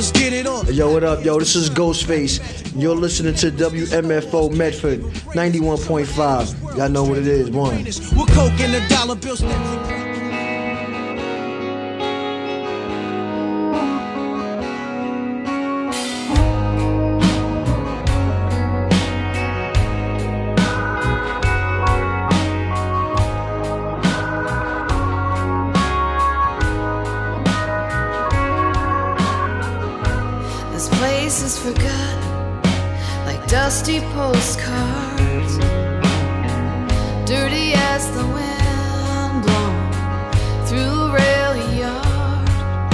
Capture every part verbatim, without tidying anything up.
let's get it on. Yo, what up, yo? This is Ghostface. You're listening to W M F O Medford ninety-one point five. Y'all know what it is. One. We're coke and the dollar bills. Is forgotten like dusty postcards, dirty as the wind blown through a rail yard.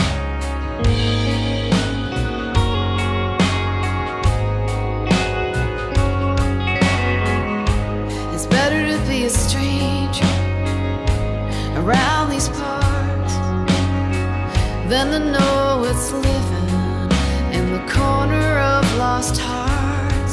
It's better to be a stranger around these parts than to know it's living in the corner of lost hearts.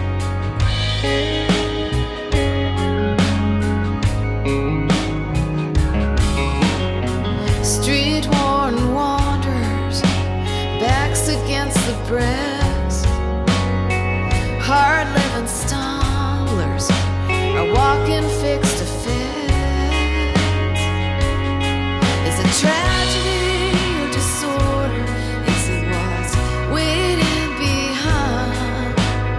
Street-worn wanderers, backs against the bricks, hard-living stumblers are walking fix to fix. It's a tragedy or disorder. Is it what's waiting behind?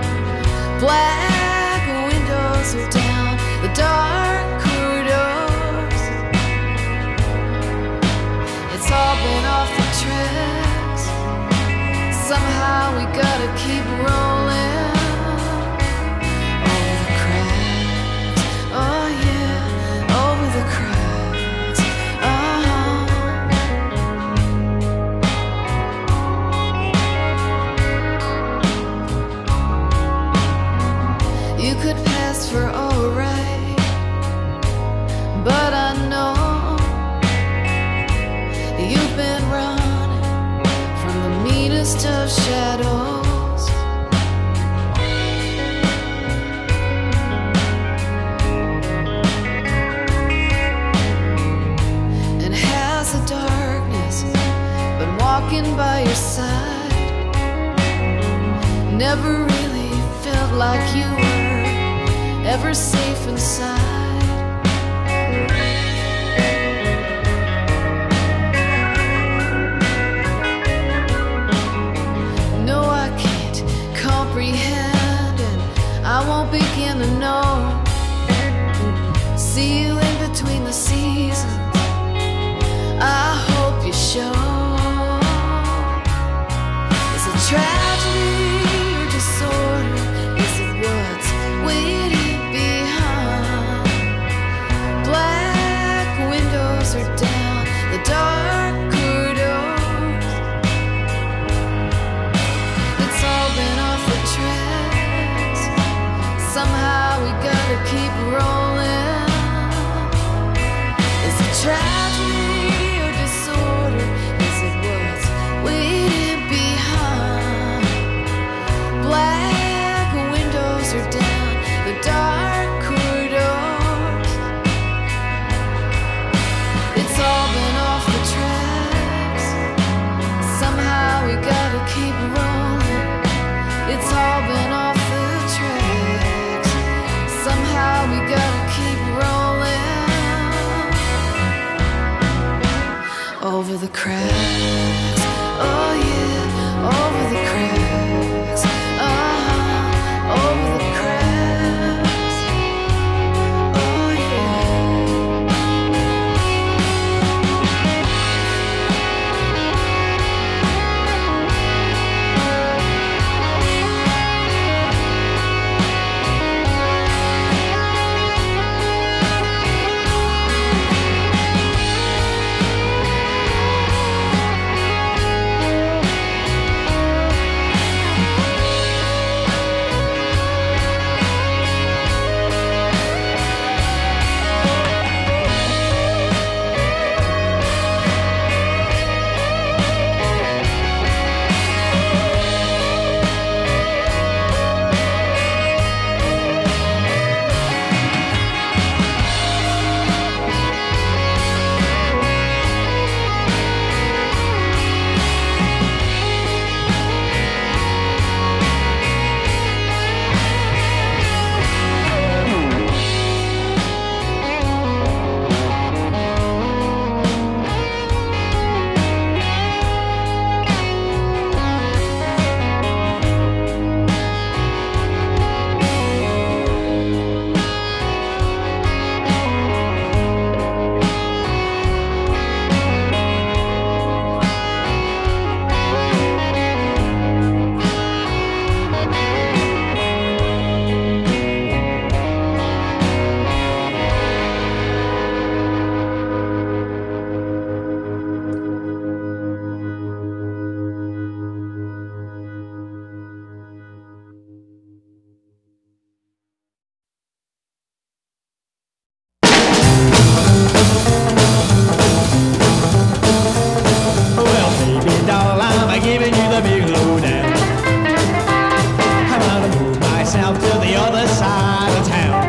Black windows are down the dark corridors. It's all been off the tracks. Somehow we gotta keep rolling over the cracks. Oh yeah, over the cracks. Uh-huh. You could pass for alright, but I know you've been running from the meanest of shadows. And has the darkness been walking by your side? Never really felt like you were ever safe inside. Comprehend, and I won't begin to know. See you in between the seasons. I hope you show. Is it tragedy or disorder? Is it what's waiting behind? Black windows are down the dark corridors. It's all been off the tracks. Somehow we gotta keep rolling. Is it tragedy or disorder? Is it what's waiting behind? Black windows are down the dark corridors. It's all been off the tracks. Somehow we gotta keep rolling. It's all been off the tracks. Somehow we gotta keep rolling over the cracks. Oh yeah, over the cracks. Uh-huh, over the cracks. Oh yeah. myself to the other side of town.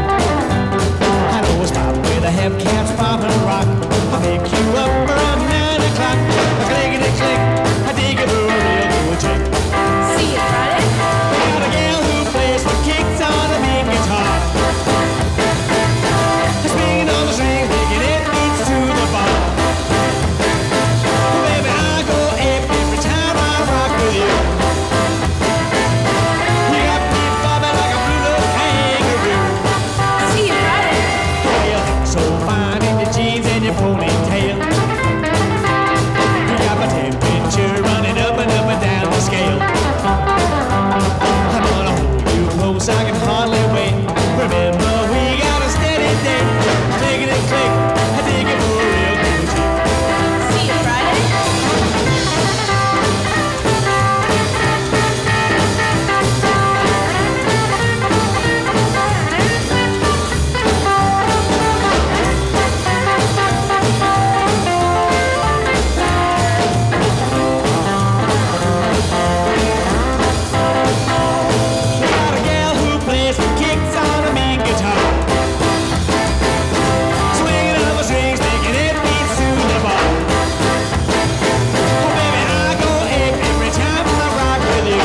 I know a spot where they have cats pop and rock. I'll pick you up around nine o'clock. Clickety click, I dig it for a real cool chick. See you Friday. We got a gal who plays the kicks on a big guitar. Swinging on the strings, making it beats to the bar. Baby, I go ape every time I rock with you. You got me bobbing like a blue little kangaroo. See you Friday. Oh, you look so fine in your jeans and your ponytail. You got my temperature running up and up and down the scale. I'm gonna hold you close, I can hardly wait. Remember, we got a steady date. Click it and click, I dig it for a real cool chick. See you Friday. We got a gal who plays the kicks on a mean guitar. Swinging on the strings, making it beats to the bar. Oh, baby, I go ape every time I rock with you.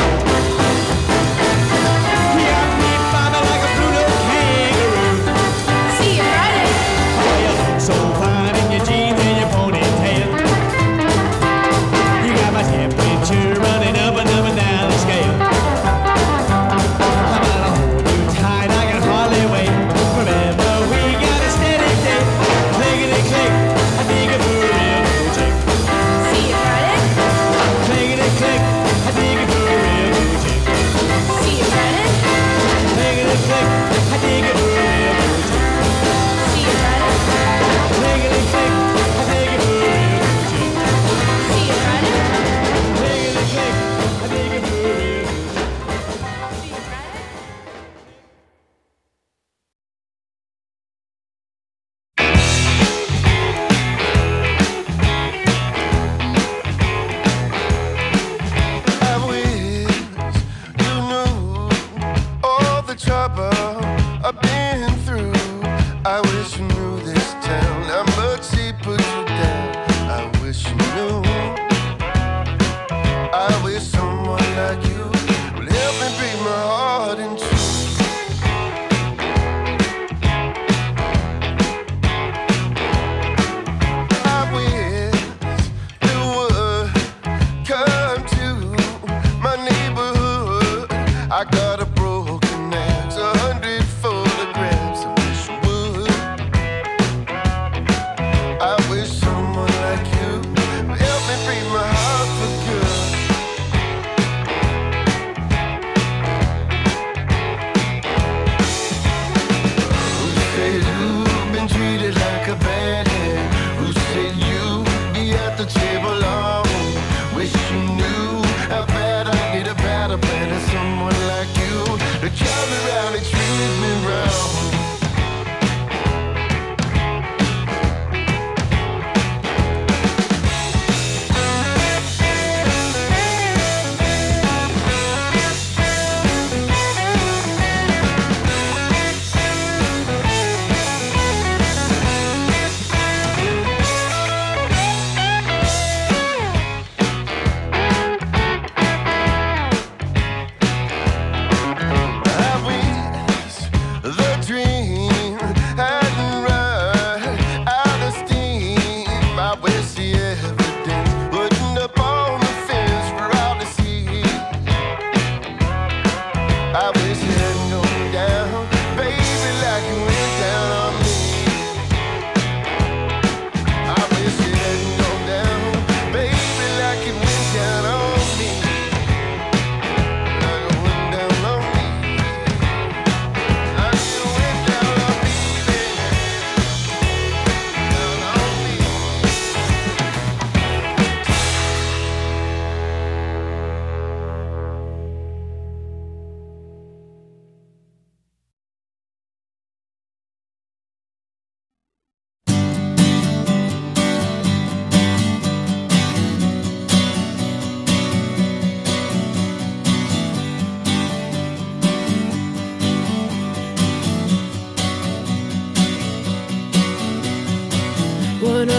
You got me bobbing like a blue little kangaroo. See you Friday. Oh, you look so fine in your jeans and your ponytail. You got my temperature running up and up and down the scale. I'm gonna hold you tight, I can hardly wait. Remember, we got a steady date. Clickety click, I dig it for a real cool chick. See you Friday. Clickety click, I dig it for a real cool chick. See you Friday. Clickety click, I dig it for a real cool chick. See you Friday. Clickety click, I dig it for a real cool chick. See you Friday. Clickety click, I dig it for a real cool chick. See you Friday. I wish you knew all the trouble I've been through. I wish you knew this town, how much he put you down. I wish you knew. I wish someone like you would help me break my heart in two. I wish you would come to my neighborhood. I got a broken axe, a hundred photographs. I wish you would. I wish someone like you would help me break my heart for good. Who said you've been treated like a bad hand? Who said you'd be at the table alone? Wish you knew how bad I need a better plan than someone like you to drive me round and treat me wrong. I wish the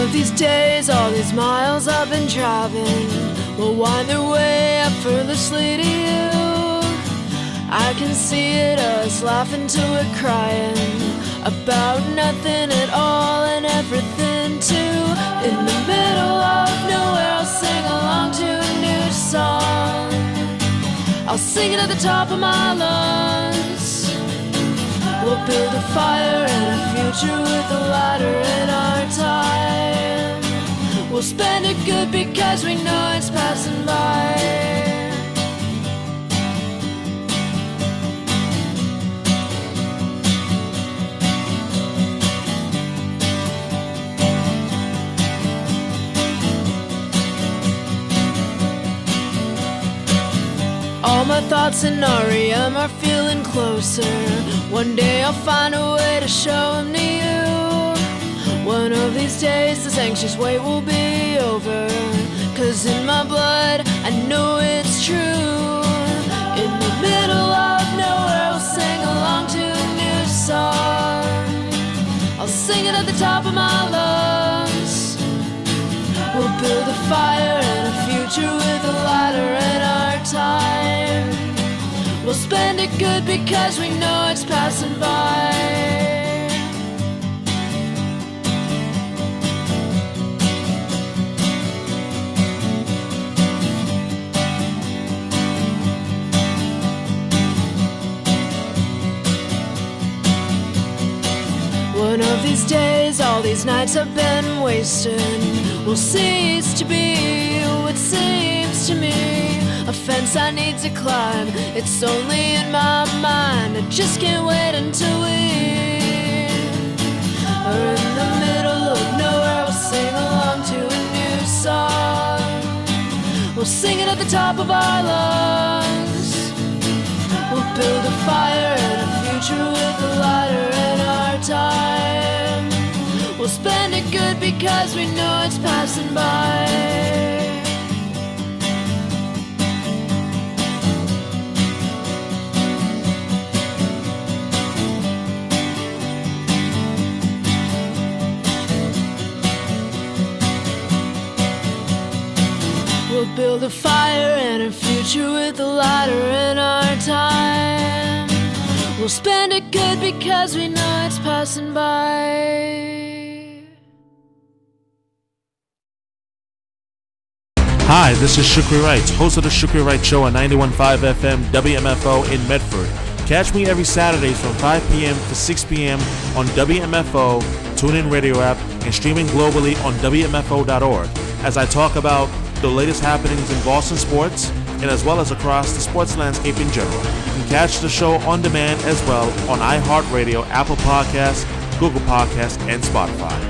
of these days, all these miles I've been driving will wind their way effortlessly to you. I can see it, us laughing till we're crying about nothing at all and everything too. In the middle of nowhere, I'll sing along to a new song. I'll sing it at the top of my lungs. We'll build a fire and a future with a ladder in our time. We'll spend it good because we know it's passing by. All my thoughts in R E M are feeling closer. One day I'll find a way to show them to you. One of these days this anxious wait will be over. Cause in my blood I know it's true. In the middle of nowhere I'll sing along to a new song. I'll sing it at the top of my lungs. We'll build a fire and a future with a ladder in our time. We'll spend it good because we know it's passing by. One of these days, all these nights I've been wasting will cease to be what seems to me a fence I need to climb. It's only in my mind. I just can't wait until we are in the middle of nowhere. We'll sing along to a new song. We'll sing it at the top of our lungs. We'll build a fire and a future with a ladder in our time. We'll spend it good because we know it's passing by. We'll build a fire and a future with a ladder in our time. We'll spend it good because we know it's passing by. Hi, this is Shukri Wright, host of the Shukri Wright Show on ninety-one point five F M W M F O in Medford. Catch me every Saturday from five p.m. to six p.m. on W M F O, TuneIn Radio app, and streaming globally on W M F O dot org as I talk about the latest happenings in Boston sports and as well as across the sports landscape in general. You can catch the show on demand as well on iHeartRadio, Apple Podcasts, Google Podcasts, and Spotify.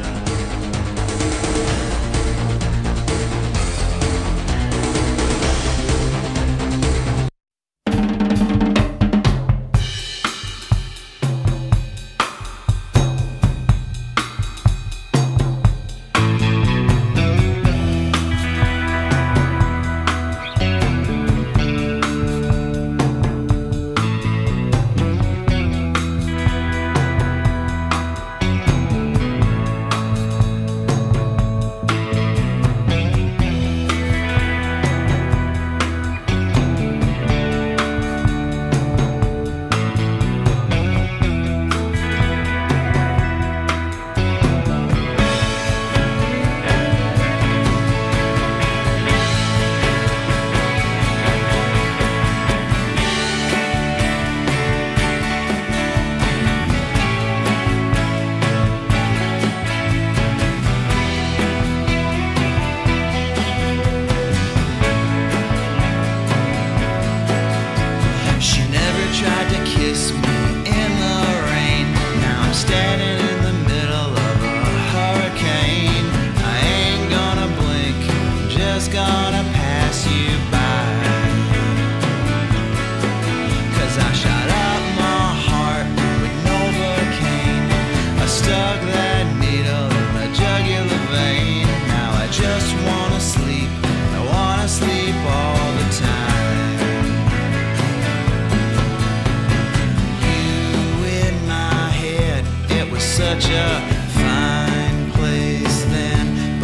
Such a fine place then.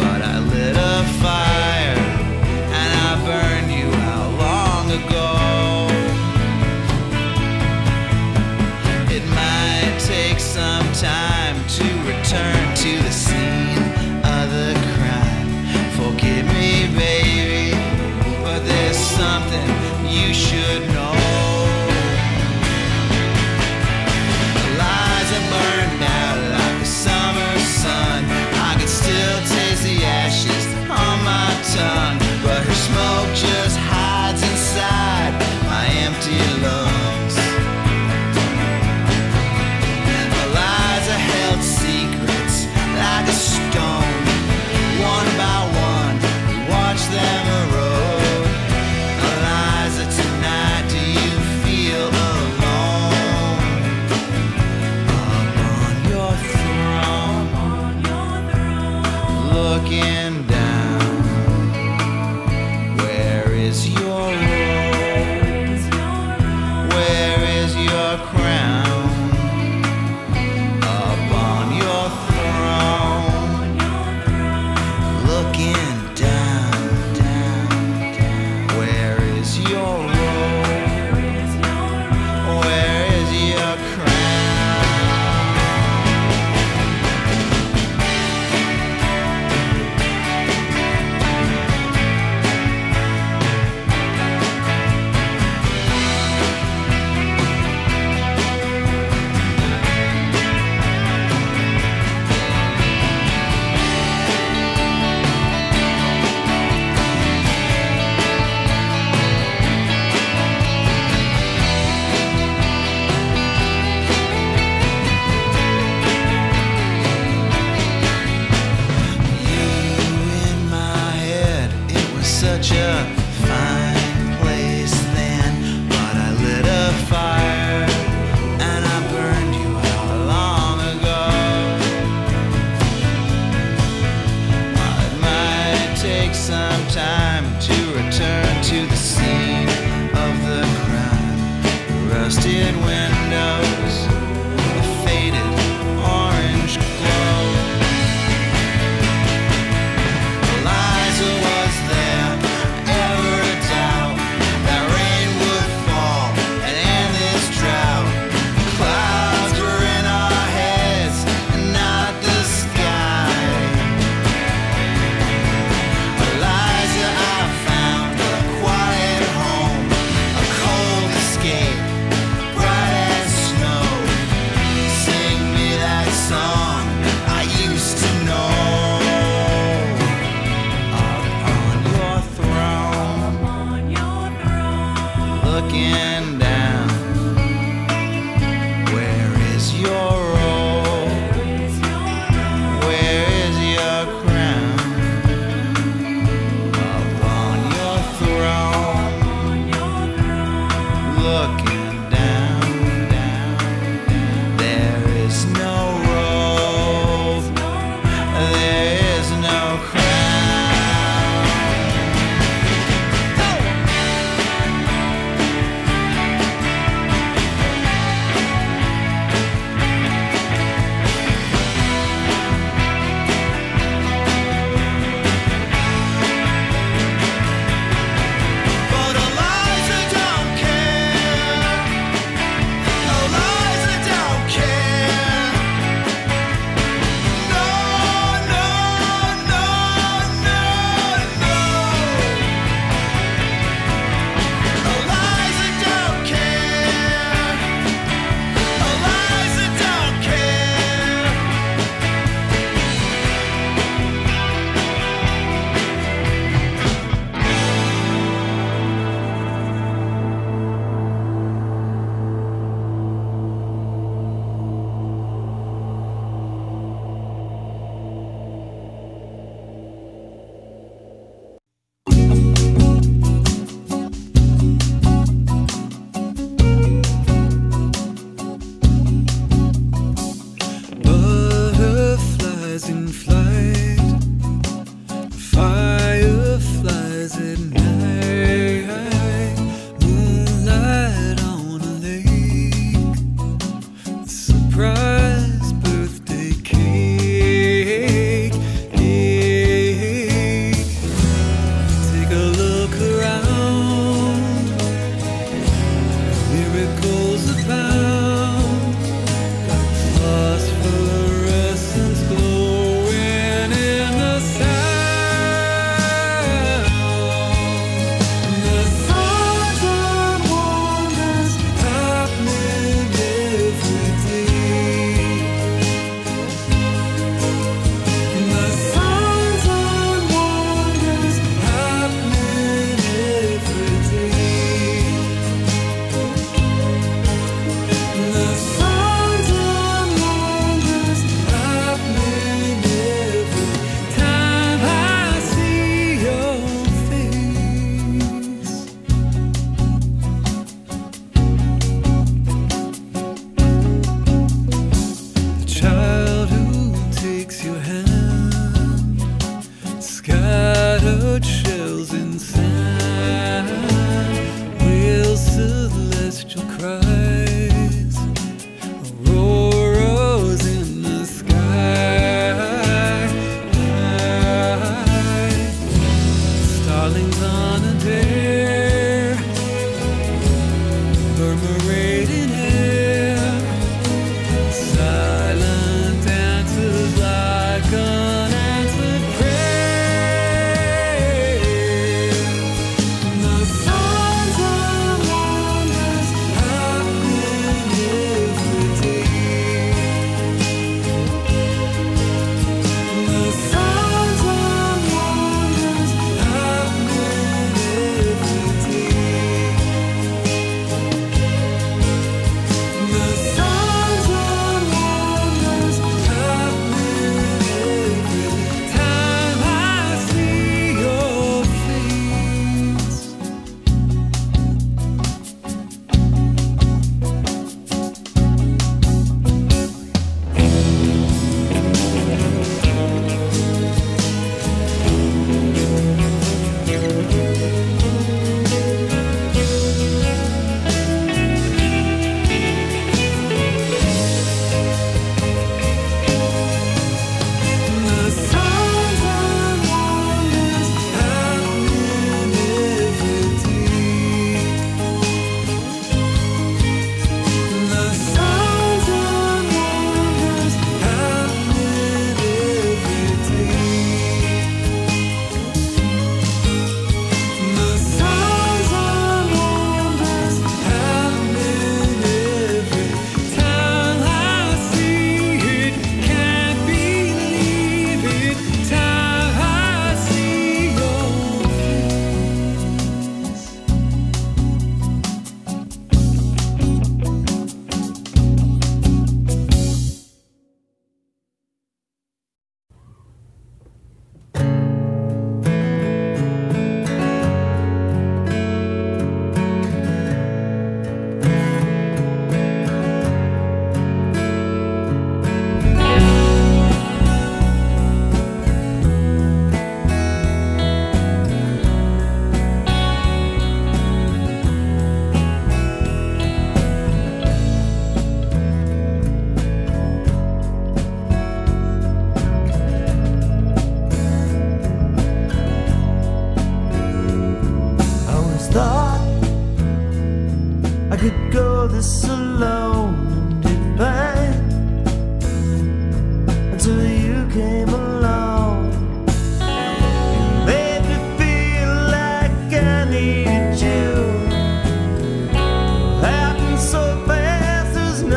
time to return to the scene of the crime. Forgive me, baby, but there's something you should know. The lies are burned out like a summer sun. I can still taste the ashes on my tongue, but her smoke just hides inside my empty lungs. The lies are held secrets like a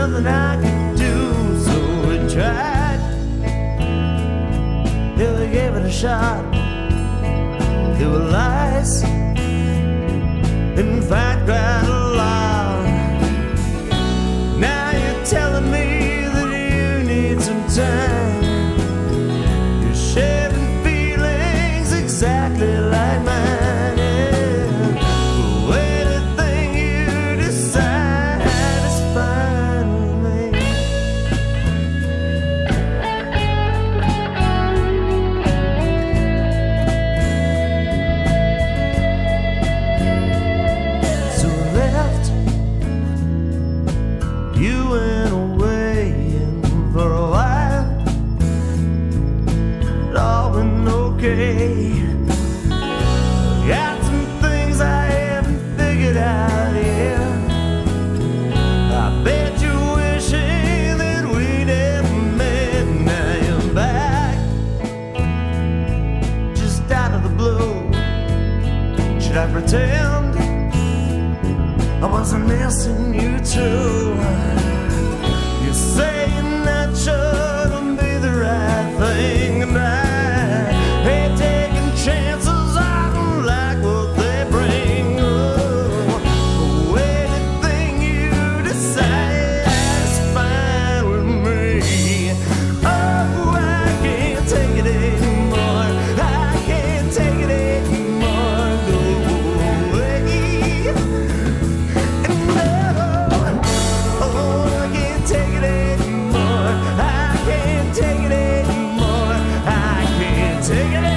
nothing I could do, so we tried. Yeah, we gave it a shot. There were lies, in fact, quite a lot. Now you're telling me that you need some time. You're sharing feelings exactly like mine. Yeah. But anything you decide is fine with me. So I left. You went away, and for a while it all been okay. Got some things I haven't figured out yet. I bet you're wishing that we never met. Now you're back, just out of the blue. Should I pretend I wasn't missing you too? You're saying that shouldn't be the right thing, and I hate taking chances. I don't like what they bring. Oh, anything you decide is fine with me. Oh, I can't take it anymore. I can't take it anymore. Go away. And no, oh, I can't take it anymore. I can't take it anymore. I can't take it anymore.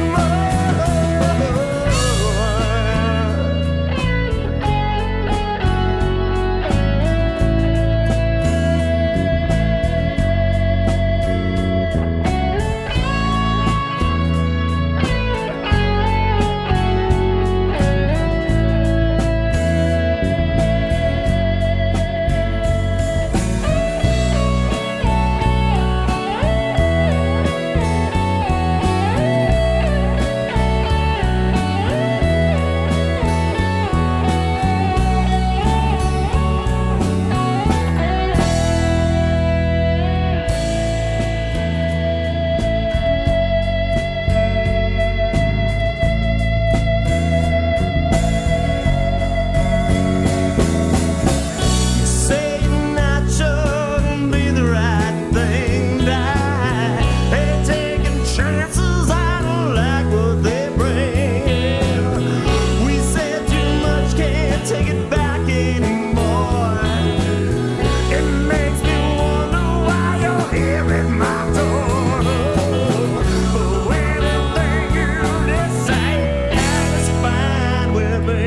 You're saying I shouldn't be the right thing. I hate taking chances. I don't like what they bring. We said too much, can't take it back anymore. It makes me wonder why you're here at my door. Oh, anything you decide is fine with me.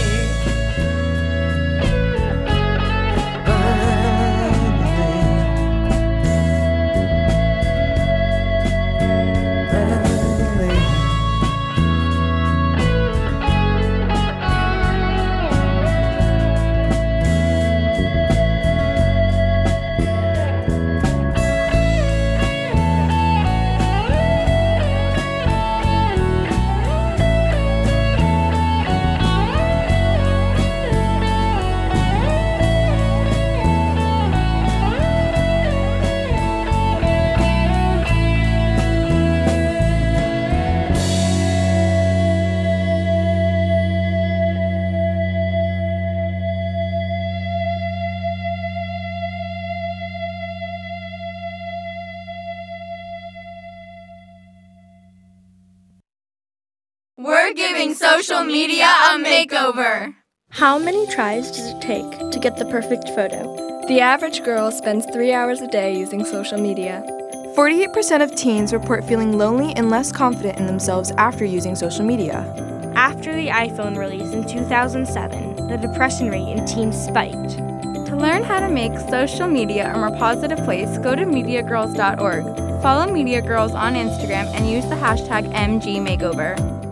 We're giving social media a makeover. How many tries does it take to get the perfect photo? The average girl spends three hours a day using social media. forty-eight percent of teens report feeling lonely and less confident in themselves after using social media. After the iPhone release in two thousand seven, the depression rate in teens spiked. To learn how to make social media a more positive place, go to media girls dot org. Follow Media Girls on Instagram and use the hashtag M G Makeover.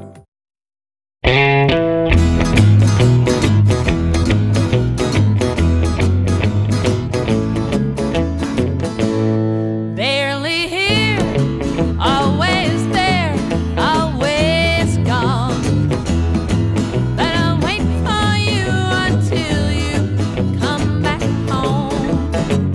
Barely here, always there, always gone. But I'll wait for you until you come back home.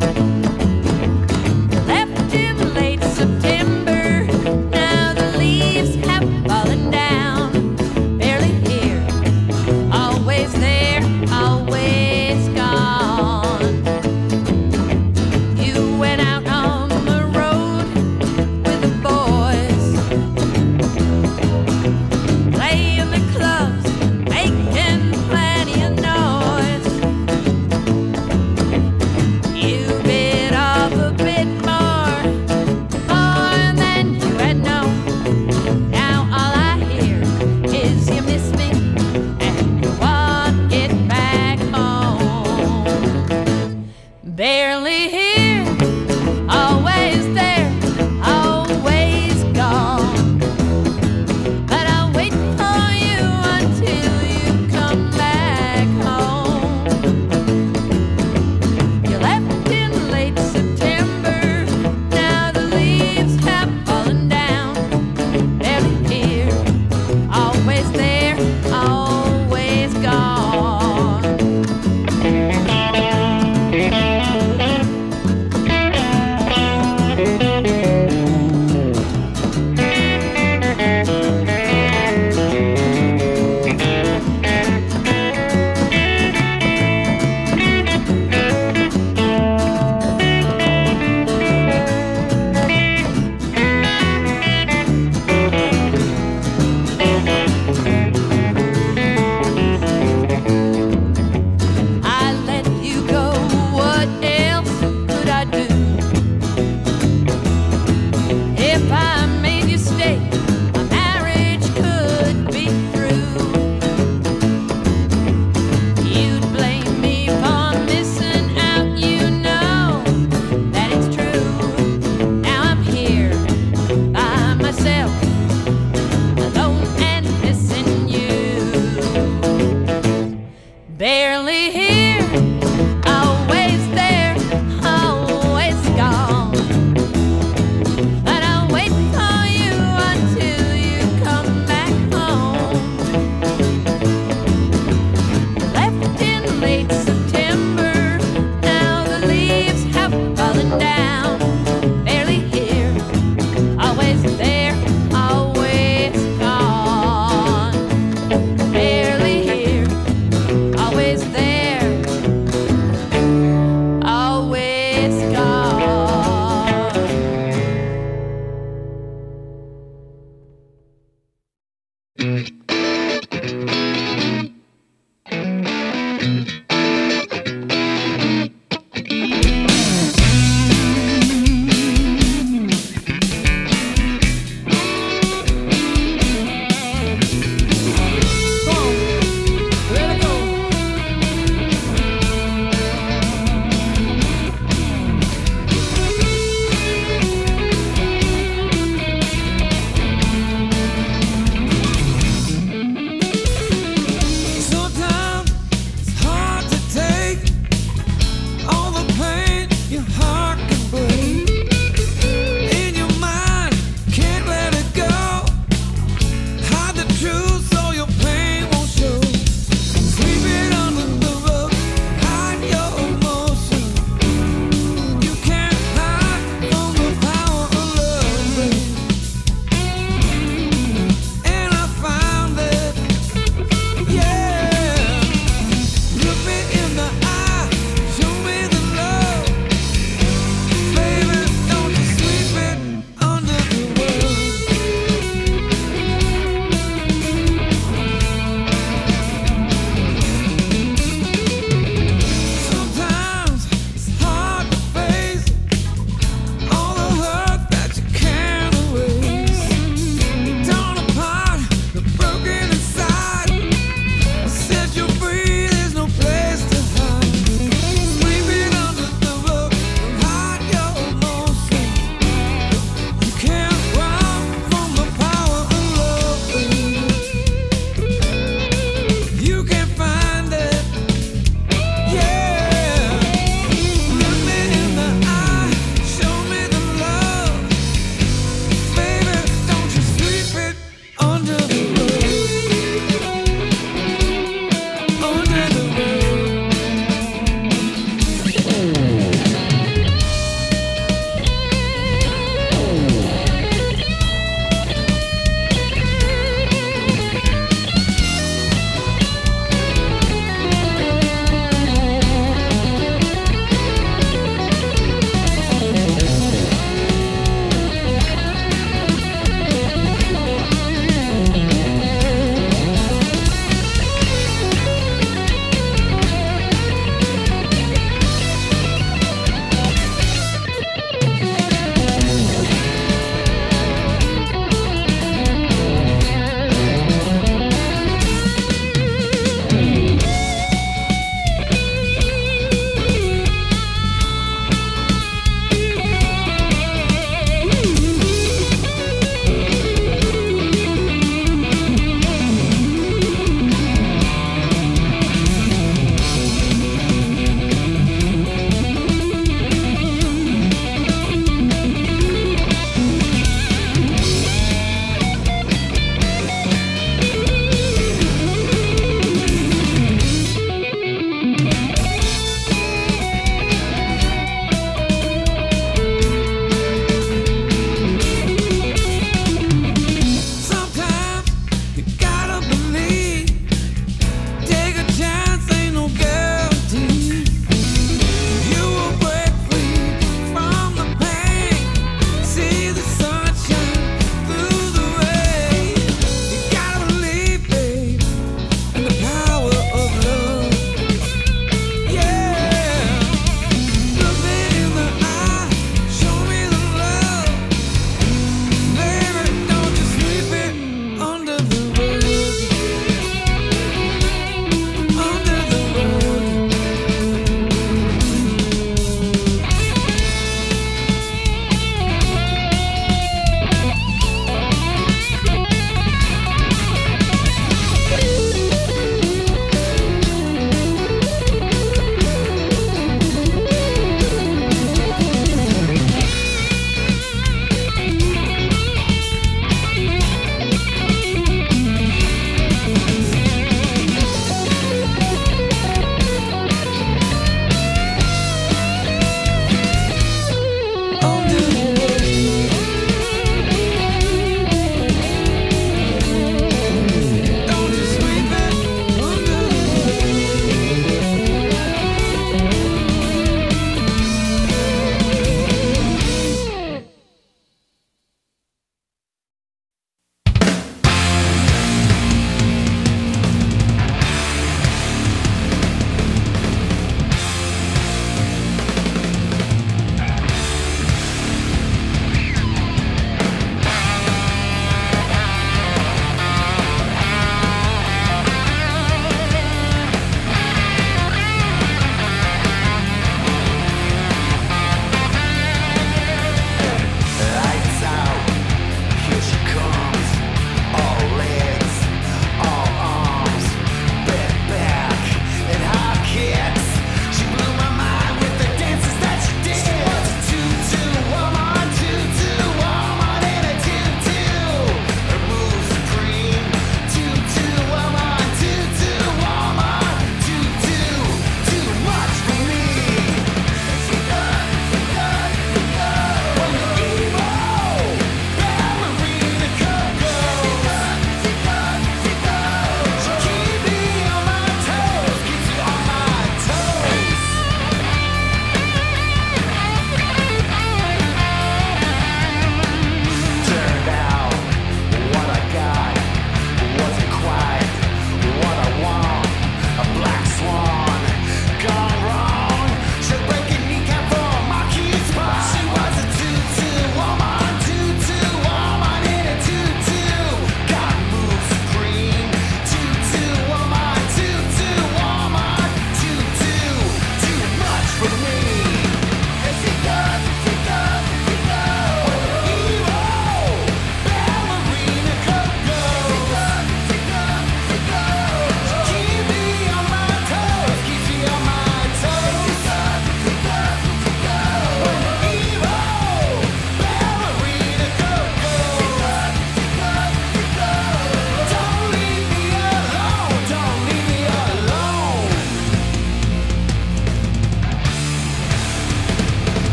barely here, always there, always gone. But I'll wait for you until you come back home. You left in late September, now the leaves have fallen down. Barely here, always there, always gone.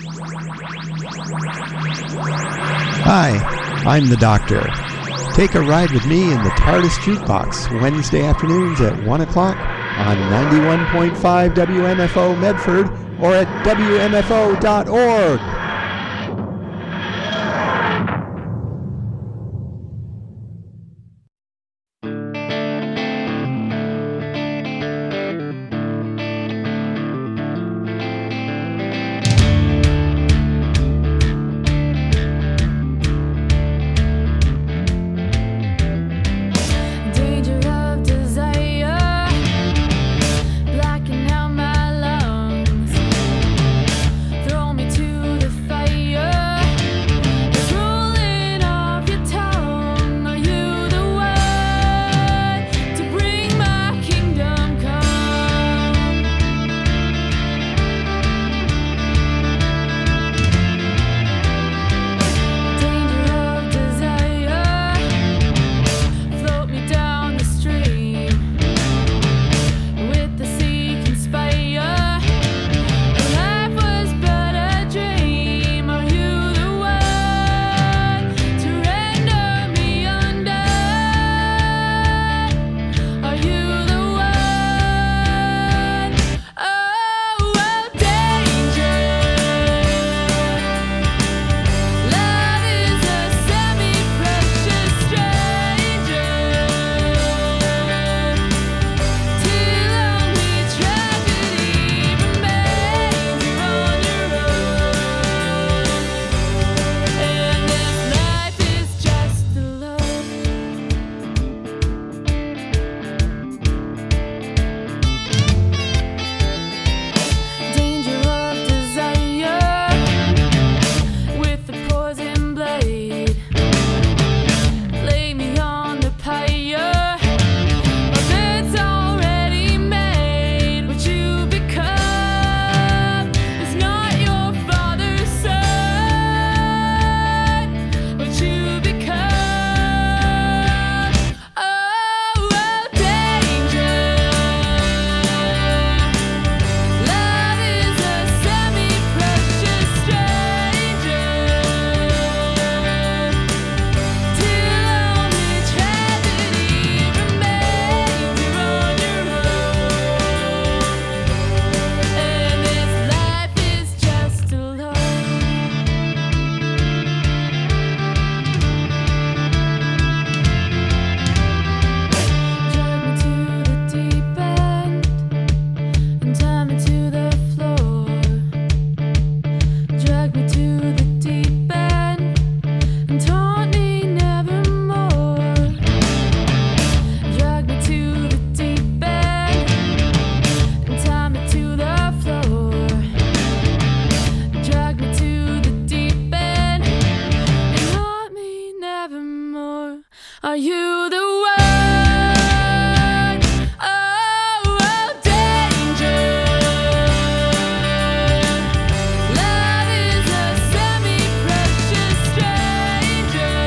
Hi, I'm the Doctor. Take a ride with me in the TARDIS Jukebox Wednesday afternoons at one o'clock on ninety-one point five W M F O Medford or at W M F O dot org. Danger of desire, blacking out my lungs. Throw me to the fire. It's rolling off your tongue. Are you the one to bring my kingdom come? Danger of desire, float me down the stream with the sea conspire. Life was but a dream. Are you the one to render me undone? Are you the one? Oh, oh, danger. Love is a semi-precious stranger. Till only tragedy remains. You're on your own, and this life is just a love. Danger of desire with the poison blade. Lay me on the pyre. My bed's already made. What you become is not your father's son. What you become. Oh, oh, danger. Love is a semi-precious stranger. Till only tragedy remains. You're on your own, and this life is just a love. Drag me to the deep end and tie me to the floor. Drag me to the deep end and taunt me nevermore. Drag me to the deep end and tie me to the floor. Drag me to the deep end and haunt me nevermore. Are you the one? Oh, oh, danger. Love is a semi-precious stranger.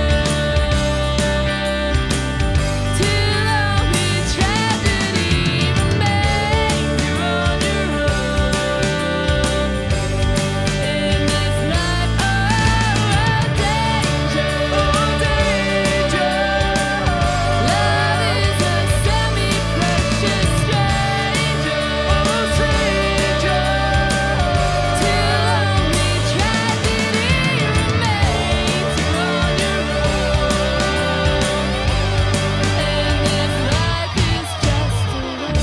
Till only tragedy remains. You're on your own, in this life. Oh, oh, danger. Oh, danger. Love is a semi-precious stranger. Oh, stranger. Till only tragedy remains. You're on your own, and this life is just a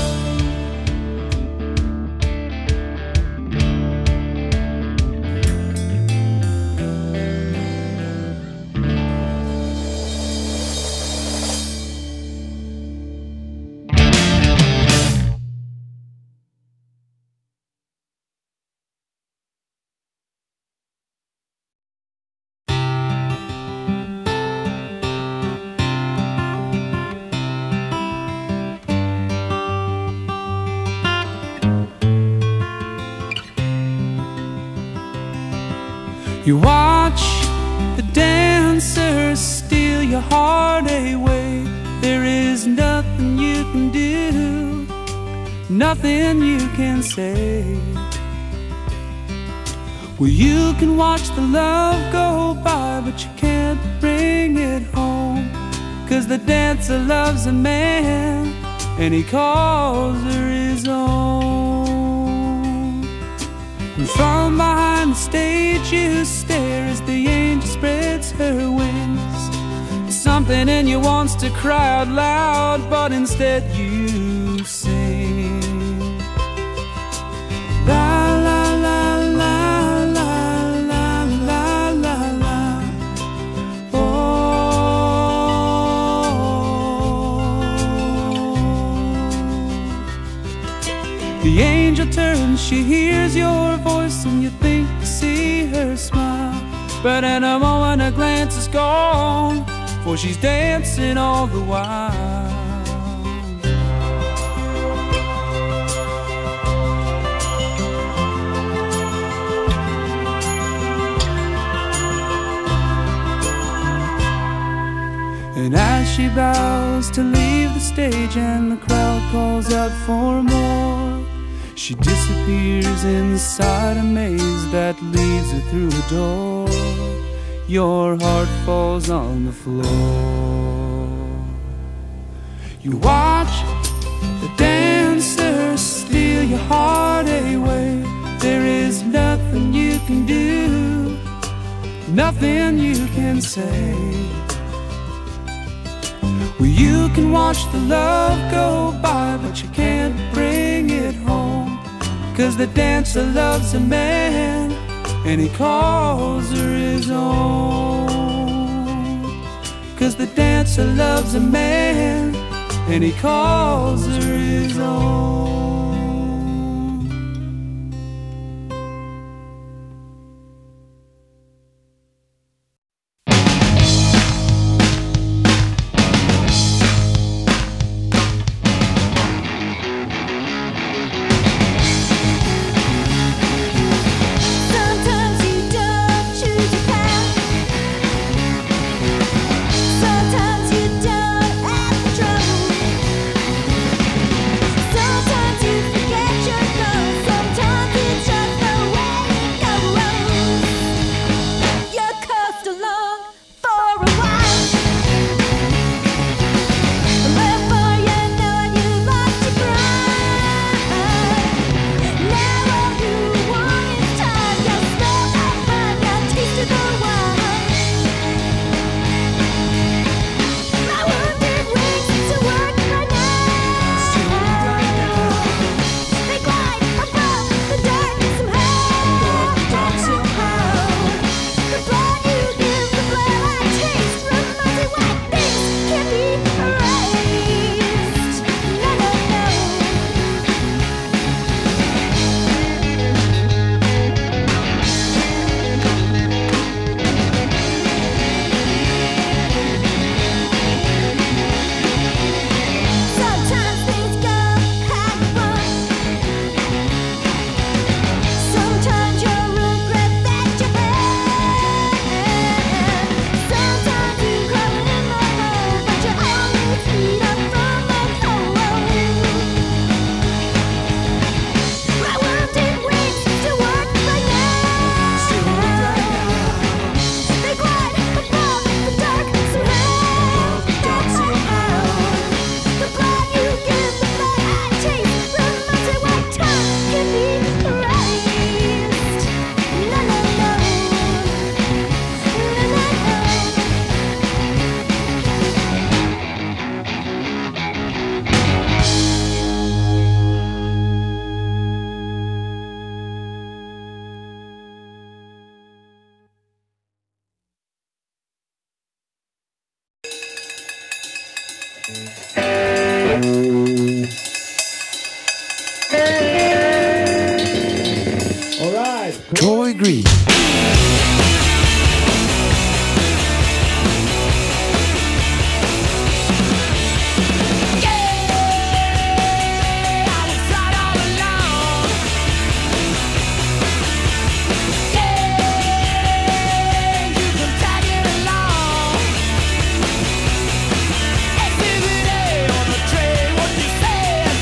You watch the dancers steal your heart away. There is nothing you can do, nothing you can say. Well, you can watch the love go by, but you can't bring it home. 'Cause the dancer loves a man, and he calls her his own. And from behind the stage you stare as the angel spreads her wings. Something in you wants to cry out loud, but instead you sing. La la la la la la la la la. Oh. The angel turns, she hears your voice, and you think you see her smile. But in a moment a glance is gone, for she's dancing all the while. And as she bows to leave the stage and the crowd calls out for more, she disappears inside a maze that leads her through a door. Your heart falls on the floor. You watch the dancer steal your heart away. There is nothing you can do, nothing you can say. Well, you can watch the love go by, but you can't bring it home. 'Cause the dancer loves a man, and he calls her his own. 'Cause the dancer loves a man, and he calls her his own. All right. Troy Green.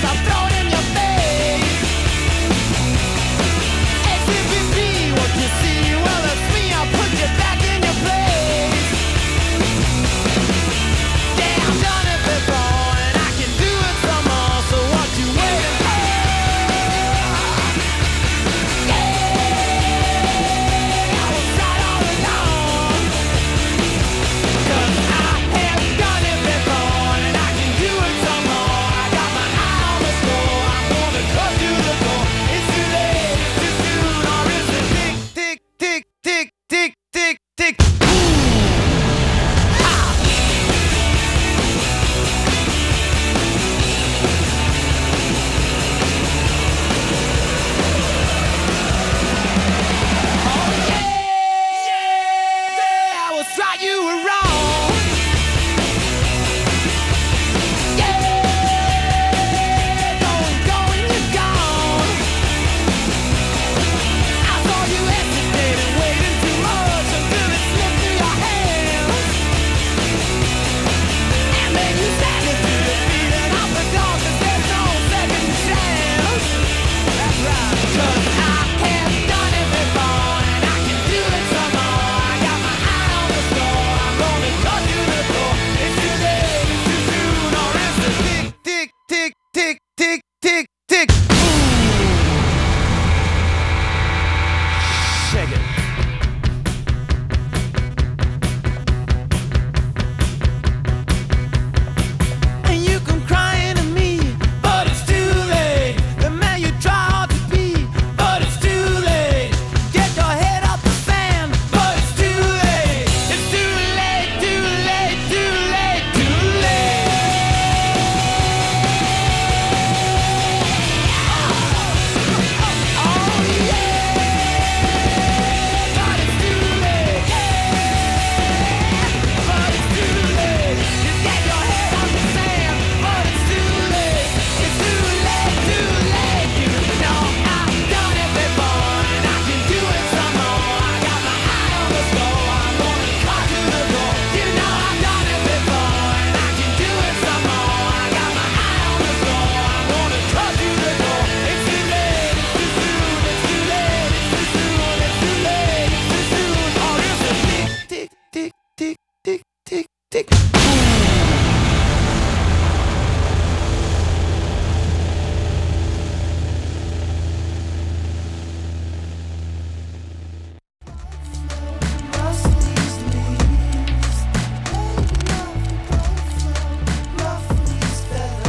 You see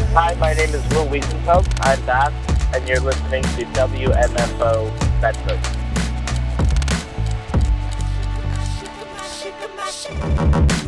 Hi, my name is Will Wiesenfeld. I'm Bass, and you're listening to W M F O Bedford.